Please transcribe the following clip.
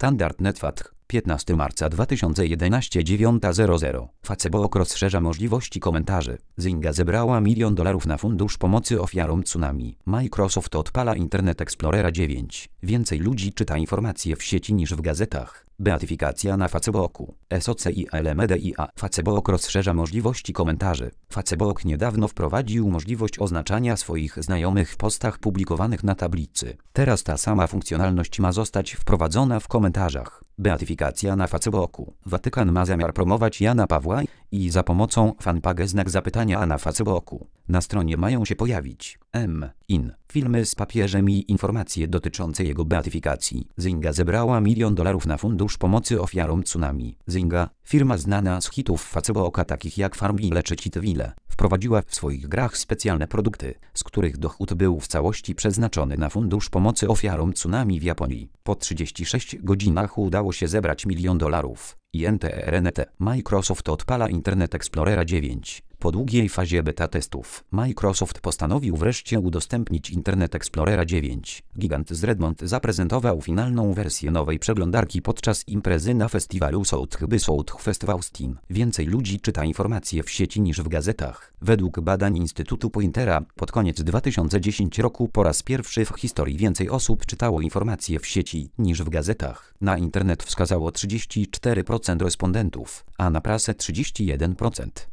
Standard Netfatch, 15 marca 2011 9:00. Facebook rozszerza możliwości komentarzy. Zynga zebrała $1 milion na fundusz pomocy ofiarom tsunami. Microsoft odpala Internet Explorera 9. Więcej ludzi czyta informacje w sieci niż w gazetach. Beatyfikacja na Facebooku. SOCIAL-MEDIA. Facebook rozszerza możliwości komentarzy. Facebook niedawno wprowadził możliwość oznaczania swoich znajomych w postach publikowanych na tablicy. Teraz ta sama funkcjonalność ma zostać wprowadzona w komentarzach. Beatyfikacja na Facebooku. Watykan ma zamiar promować Jana Pawła i za pomocą fanpage znak zapytania na Facebooku. Na stronie mają się pojawić filmy z papieżem i informacje dotyczące jego beatyfikacji. Zynga zebrała $1 milion na fundusz pomocy ofiarom tsunami. Zynga, firma znana z hitów Facebooka takich jak Farmville czy Cheatville, wprowadziła w swoich grach specjalne produkty, z których dochód był w całości przeznaczony na fundusz pomocy ofiarom tsunami w Japonii. Po 36 godzinach udało się zebrać $1 milion. INTRNT. Microsoft odpala Internet Explorera 9. Po długiej fazie beta testów, Microsoft postanowił wreszcie udostępnić Internet Explorera 9. Gigant z Redmond zaprezentował finalną wersję nowej przeglądarki podczas imprezy na festiwalu South by Southwest w Austin. Więcej ludzi czyta informacje w sieci niż w gazetach. Według badań Instytutu Pointera, pod koniec 2010 roku po raz pierwszy w historii więcej osób czytało informacje w sieci niż w gazetach. Na internet wskazało 34% respondentów, a na prasę 31%.